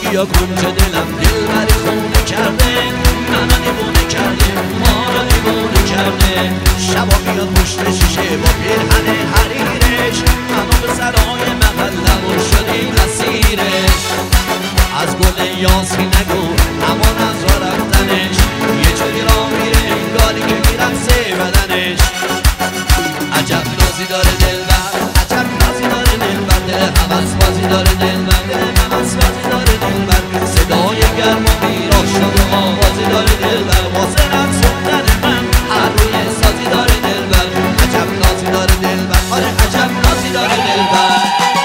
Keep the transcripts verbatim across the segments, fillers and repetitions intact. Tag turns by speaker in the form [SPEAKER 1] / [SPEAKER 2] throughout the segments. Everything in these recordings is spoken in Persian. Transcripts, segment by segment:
[SPEAKER 1] یا کنج دلم دلبری خونه کرده، منو دیوونه کرده، ما رو دیوونه کرده. شبا میاد پشت شیشه با پیرهن حریرش، منو به سرای محلم و شدیم اسیرش. از گل یاسی نگو اما از را رفتنش، یه جوری را میره انگاری که میرقصه بدنش. عجب نازی داره دلبر، عجب نازی داره دلبر، دل هوس بازی داره دلبر، دل هوس بازی داره دلبر. صدای گرم و بیراشد و آوازی داره دلبر، واسه رقصوندن من هر روی سازی داره دلبر. عجب نازی داره دلبر، آره عجب نازی داره دلبر.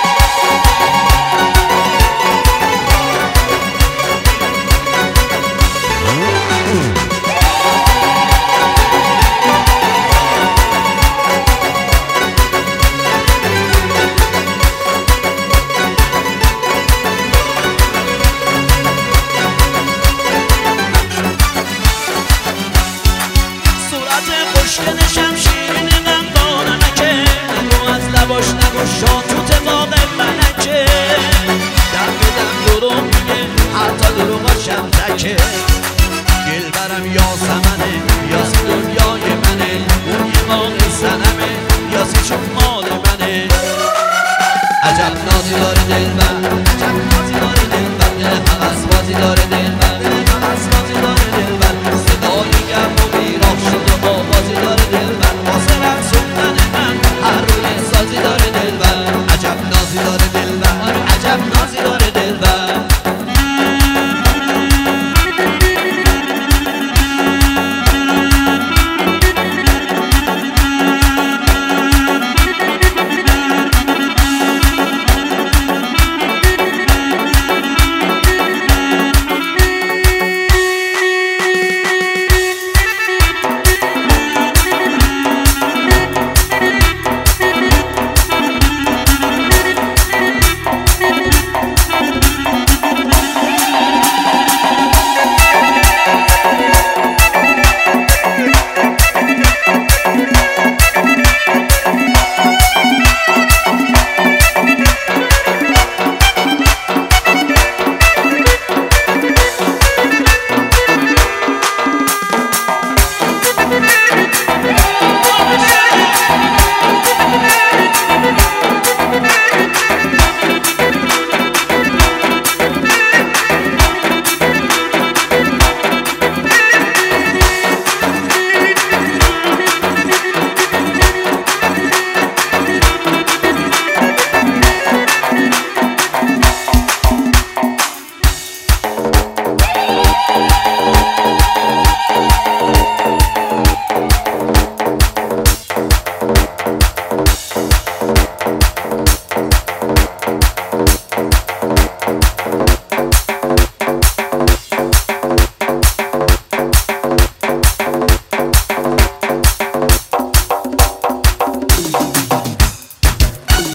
[SPEAKER 1] خوشگلشم شیرین غمدار نکه، نگو از لباش نگو شاد تو تفاق ملکه. دم به دم دروغ میگه حتی دروغاشم تکه. دلبرم یاسمنه، یاسی دنیای منه، اون یه باقی سنمه، یاسی چون مال منه. عجب نازی داره دلبر، عجب نازی داره دلبر، دل هوس بازی داره دلبر.